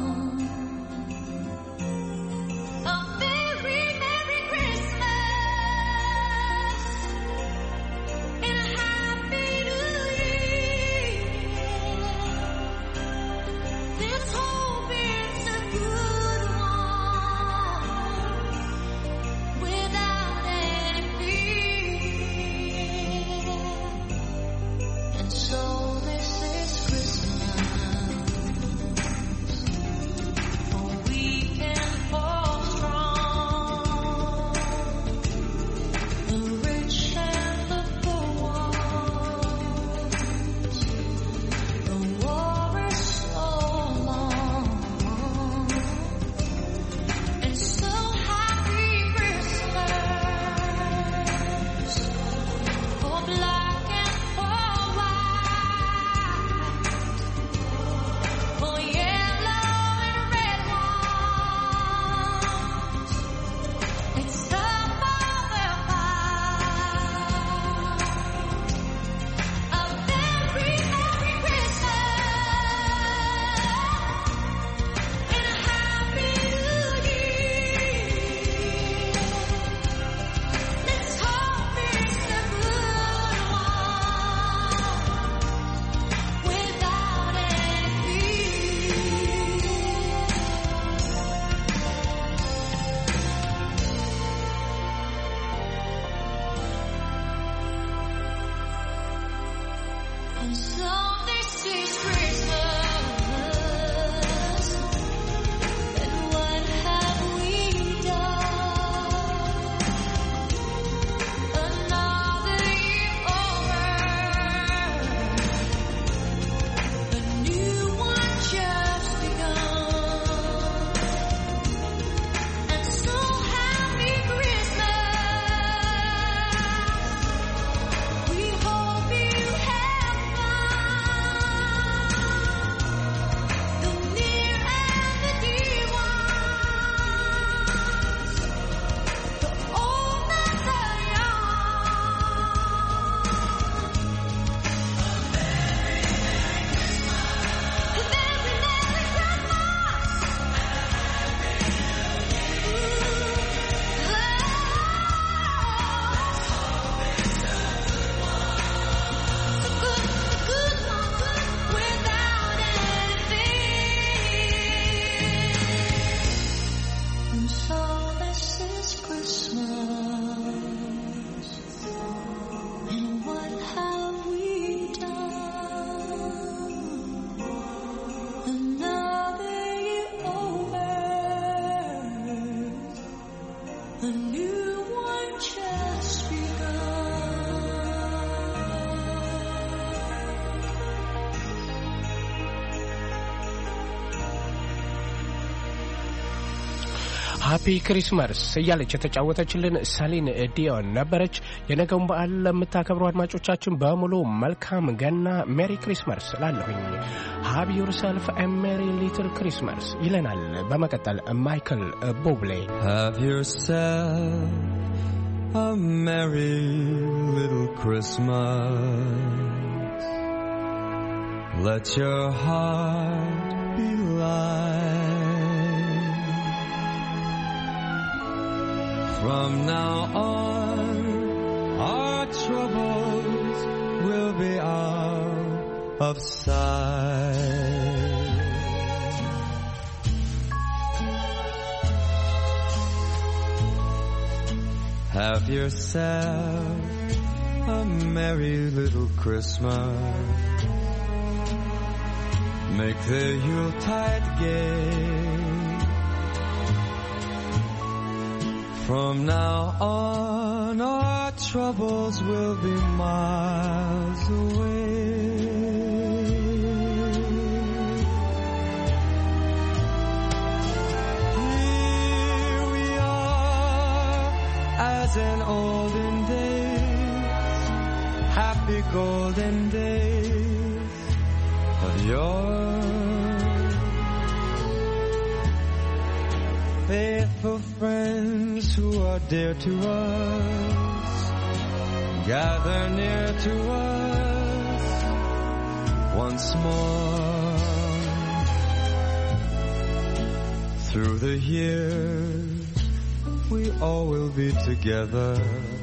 ሃፒ ክሪስማስ እያለች የተጫወተችልን ሰሊን ዲዮን ነበረች። የነገውን በዓል ለምታከብሩ አድማጮቻችን በሙሉ መልካም ገና፣ ሜሪ ክሪስማስ ላለሁኝ። ሃቭ ዮርሰልፍ አ ሜሪ ሊትል ክሪስማስ ይለናል በመቀጠል ማይክል ቡብሌ። Have yourself a merry little Christmas. Let your heart be light. From now on, our troubles will be out of sight. Have yourself a merry little Christmas. Make the Yuletide gay. From now on, our troubles will be miles away. Here we are, as in olden days, happy golden days of yore. Faithful friends who are dear to us, gather near to us once more. Through the years, we all will be together,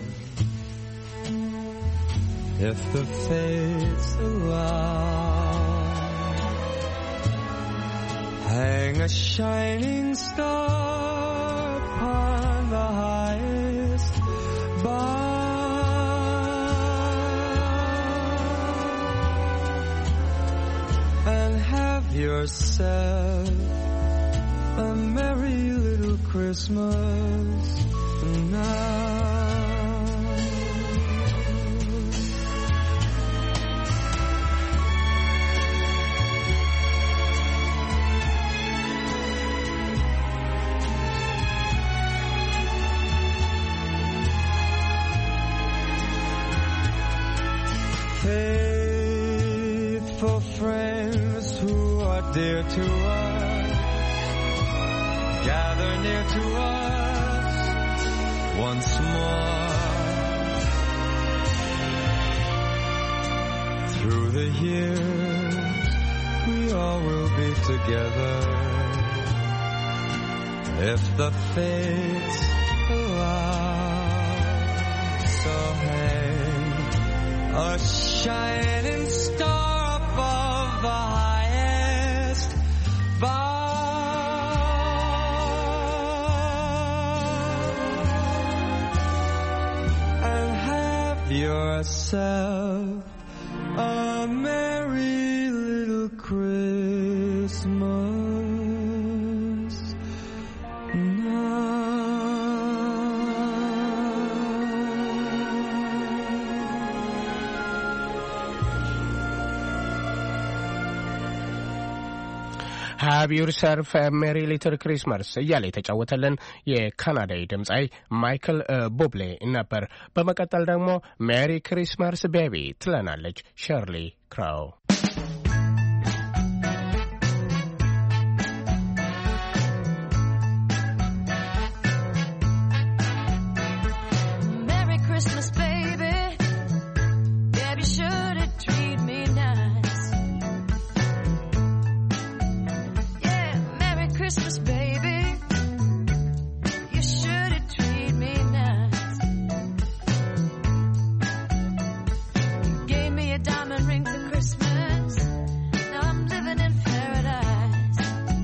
if the fates allow. Hang a shining star upon the highest bough, and have yourself a merry little Christmas now. Faithful friends who are dear to us, gather near to us once more. Through the years, we all will be together, if the fates allow. So hang a shining star above the highest bough, and have yourself a merry little Christmas now. ሃቭ ዮርሰልፍ አ ሜሪ ሊትል ክሪስማስ እያለ የተጫወተልን የካናዳዊ ድምፃዊ ማይክል ቡብሌ ነበር። በመቀጠል ደግሞ ሜሪ ክሪስማስ ቤቢ ትለናለች ሸርሊ ክራው። Merry Christmas, baby. Baby, should have treated me nice. Yeah, Merry Christmas, baby. You should have treated me nice. Gave me a diamond ring for Christmas. Now I'm living in paradise.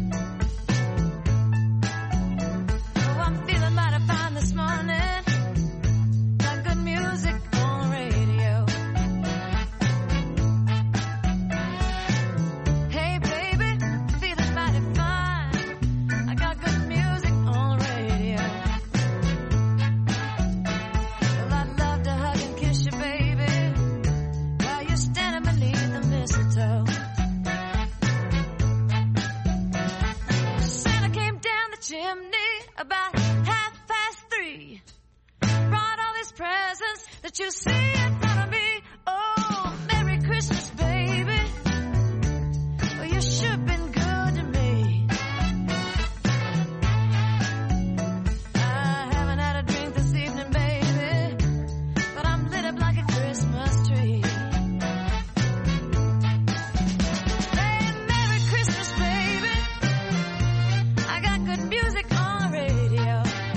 Oh, I'm feeling mighty fine this morning. Got good music on the radio. Hey baby, feeling mighty fine. I about 3:30. Brought all these presents that you see in front of me. Oh, Merry Christmas, baby. Oh, you sure been good to me. I haven't had a drink this evening, baby, but I'm lit up like a Christmas tree. Hey, Merry Christmas, baby. I got good music on the radio.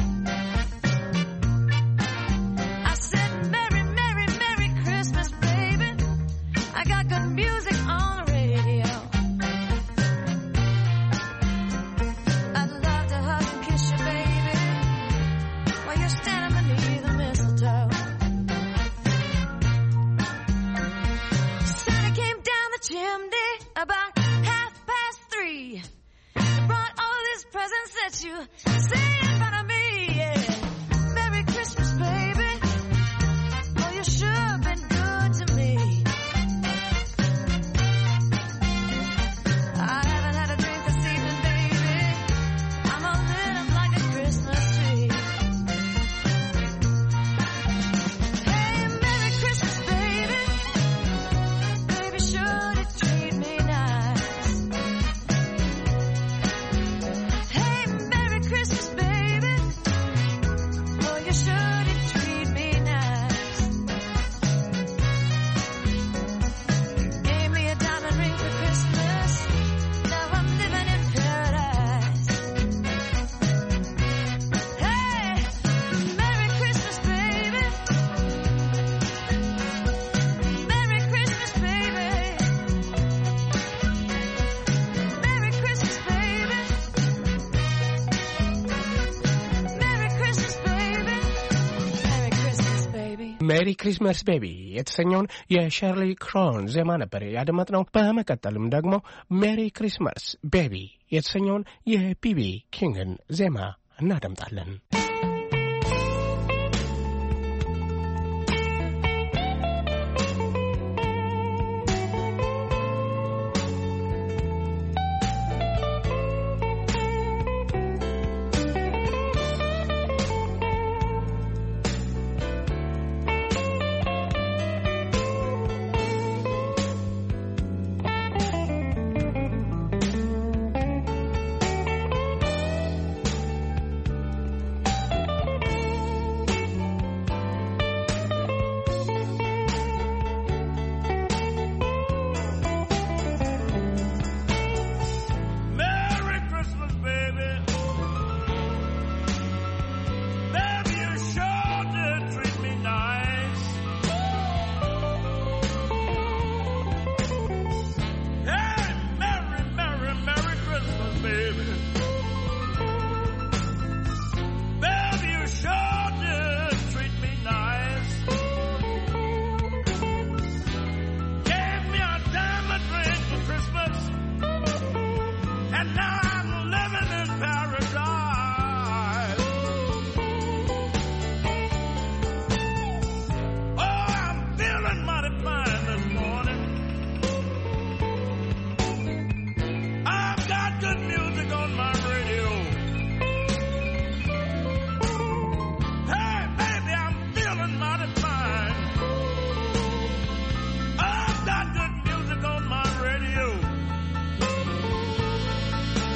I said, Merry, Merry, Merry Christmas, baby. I got good music on the radio. I'd love to hug and kiss you, baby, while you're standing beneath the mistletoe. Santa came down the chimney about 3:30. Brought all these presents that you see in front of me. Yeah. Merry Christmas, baby. Oh, you sure been good to me. I haven't had a drink this evening, baby. I'm all lit up like a Christmas tree. Hey, Merry Christmas, baby. Baby, sure to treat me nice. Hey, Merry Christmas, baby. Oh, you sure to treat me nice. Gave me a diamond ring for Christmas. Now I'm living in paradise. Hey, Merry Christmas, baby. Merry Christmas, baby. Merry Christmas, baby. Merry Christmas, baby. Merry Christmas, baby. ሜሪ ክሪስመስ ቤቢ የተሰኘውን የሸርሊ ክሮን ዜማ ነበር ያደመጥነው። በመቀጠልም ደግሞ ሜሪ ክሪስመስ ቤቢ የተሰኘውን የቢቢ ኪንግን ዜማ እናደምጣለን። Merry Christmas, baby. Baby, you sure did treat me nice. Hey, Merry, Merry, Merry Christmas, baby. Baby, you sure did treat me nice. Gave me a diamond ring for Christmas. And now I'm living in paradise. Oh, I'm feeling mighty fine this morning. I've got good music on my radio. Hey, baby, I'm feeling mighty fine. I've got good music on my radio.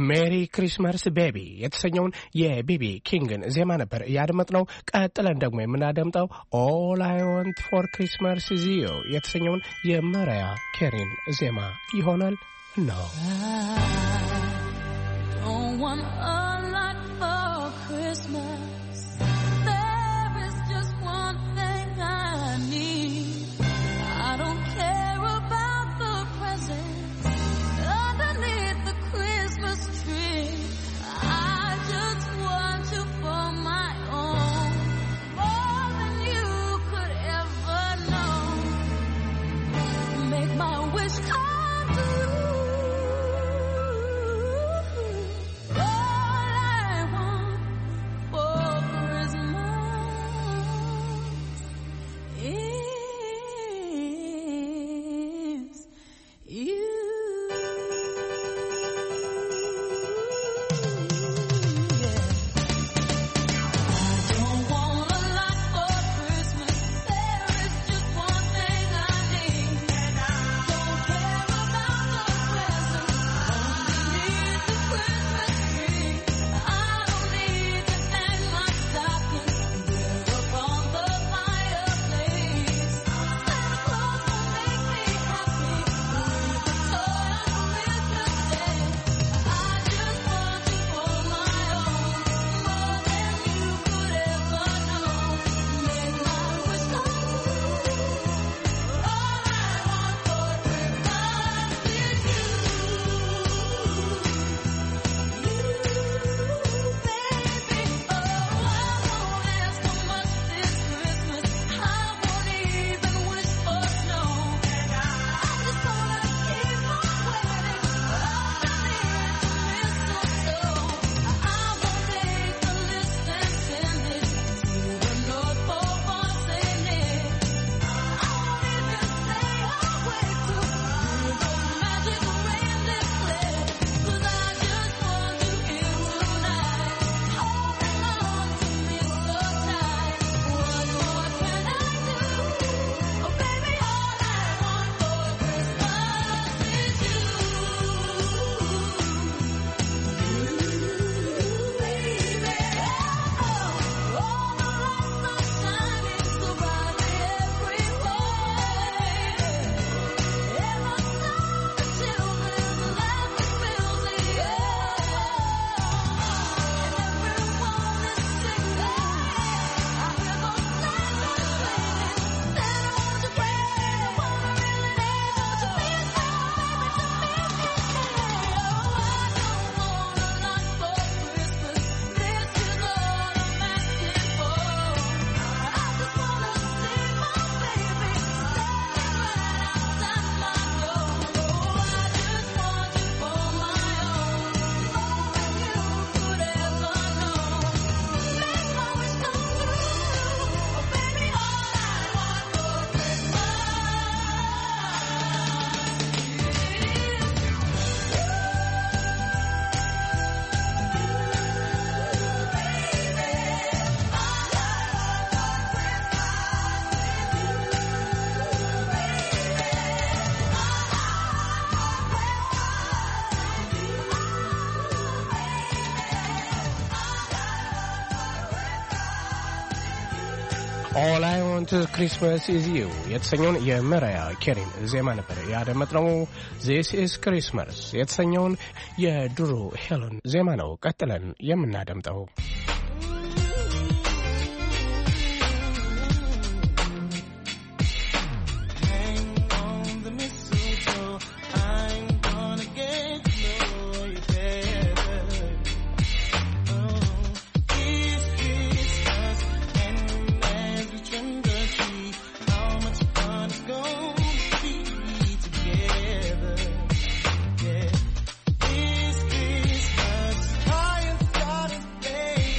ሜሪ ክሪስመስ ቤቢ የተሰኘውን የቢቢ ኪንግን ዜማ ነበር ያደመጥነው። ቀጥለን ደግሞ የምናደምጠው ኦል አይ ዋንት ፎር ክሪስመስ ኢዝ ዩ የተሰኘውን የመራያ ኬሪን ዜማ ይሆናል ነው። All I Want Christmas Is You የተሰኘውን የመራያ ኬሪን ዜማ ነበር ያደመጥነው። This is Christmas የተሰኘውን የድሮ ሄለን ዜማ ነው ቀጥለን የምናደምጠው። This Christmas, I have got a day.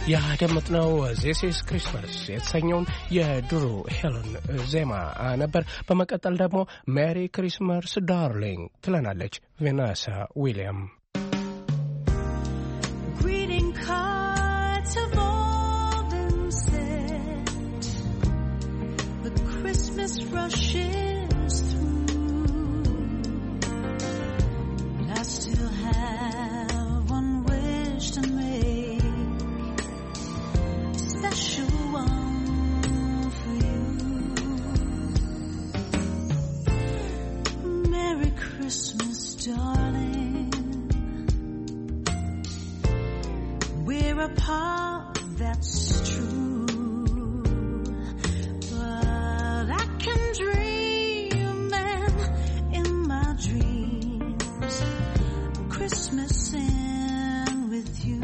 ያደመጥነው ዚስ ኢዝ ክሪስማስ የተሰኘውን የድሩ ሄለን ዜማ ነበር። በመቀጠል ደግሞ ሜሪ ክሪስማስ ዳርሊንግ ትለናለች ቬናሳ ዊሊያም። Greeting cards have all been sent. The Christmas rush is through. But I still have one wish to make. Special one for you. Merry Christmas, darling. We're apart, that's true. But I can dream, and in my dreams, Christmas in with you.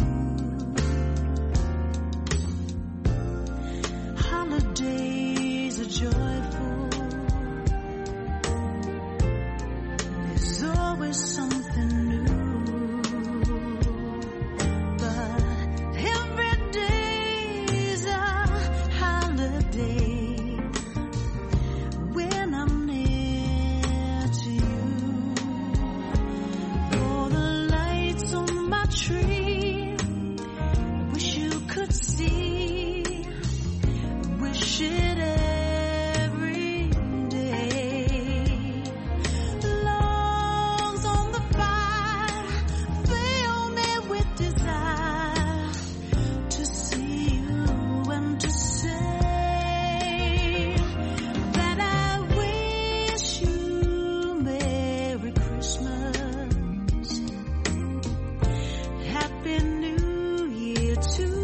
Holidays are joyful. There's always something new. But every day's a holiday when I'm near to you. All the lights on my tree, I wish you could see. Wish it every day. Logs on the fire fill me with desire to see you and to say that I wish you Merry Christmas, Happy New Year too.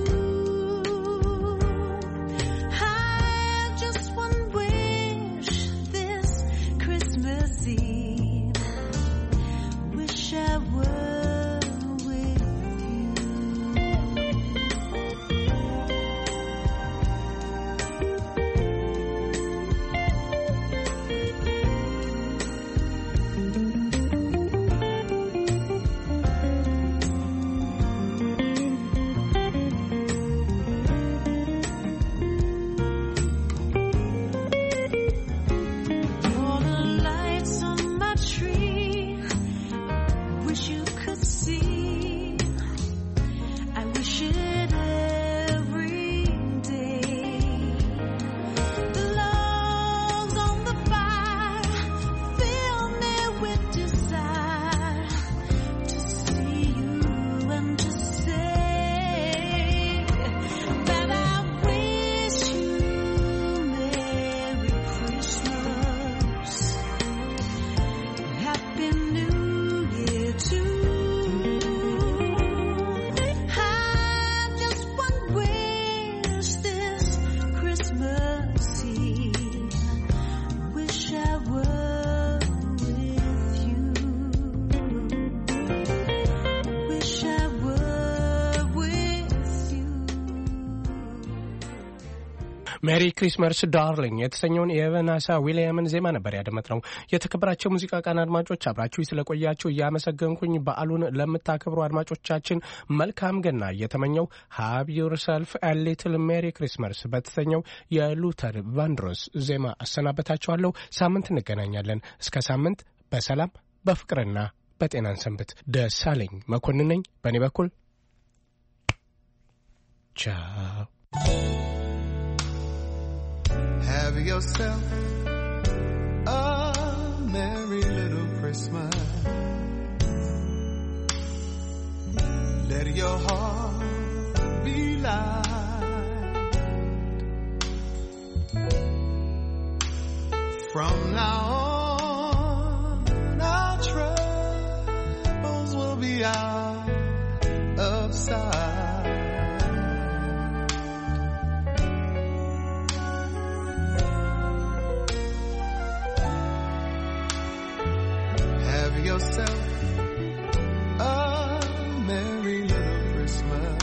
ሜሪ ክሪስማስ ዳርሊንግ የተሰኘውን የቬናሳ ዊሊያምን ዜማ ነበር ያደመጥነው። የተከበራቸው ሙዚቃ ቃና አድማጮች አብራችሁ ስለቆያችሁ እያመሰገንኩኝ በዓሉን ለምታከብሩ አድማጮቻችን መልካም ገና እየተመኘው ሃቭ ዮርሰልፍ አ ሊትል ሜሪ ክሪስማስ በተሰኘው የሉተር ቫንድሮስ ዜማ አሰናበታችኋለሁ። ሳምንት እንገናኛለን። እስከ ሳምንት በሰላም በፍቅርና በጤናን ሰንብት። ደሳለኝ መኮንን ነኝ። በእኔ በኩል ቻው። Have yourself a merry little Christmas. Let your heart be light. From now on, our troubles will be out of sight. Yourself a merry little Christmas.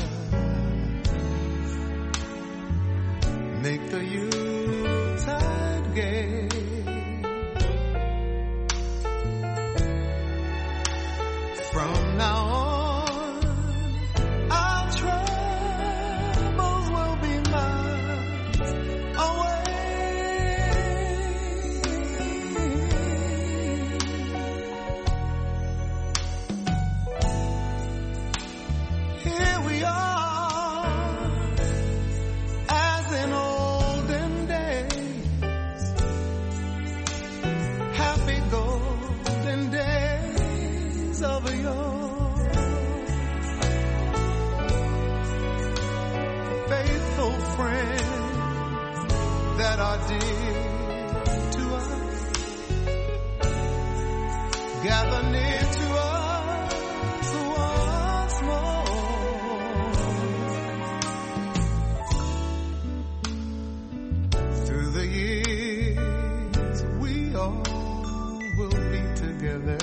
Make the Yuletide gay. From now on, our troubles gather near to us once more. Through the years we all will be together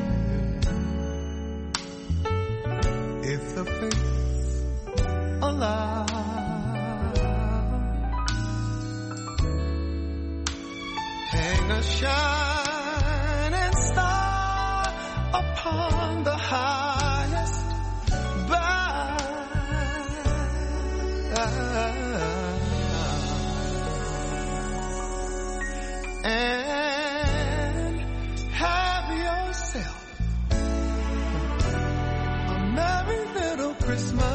if the fates allow. Hang a shining star upon the highest bough, and have yourself a merry little Christmas.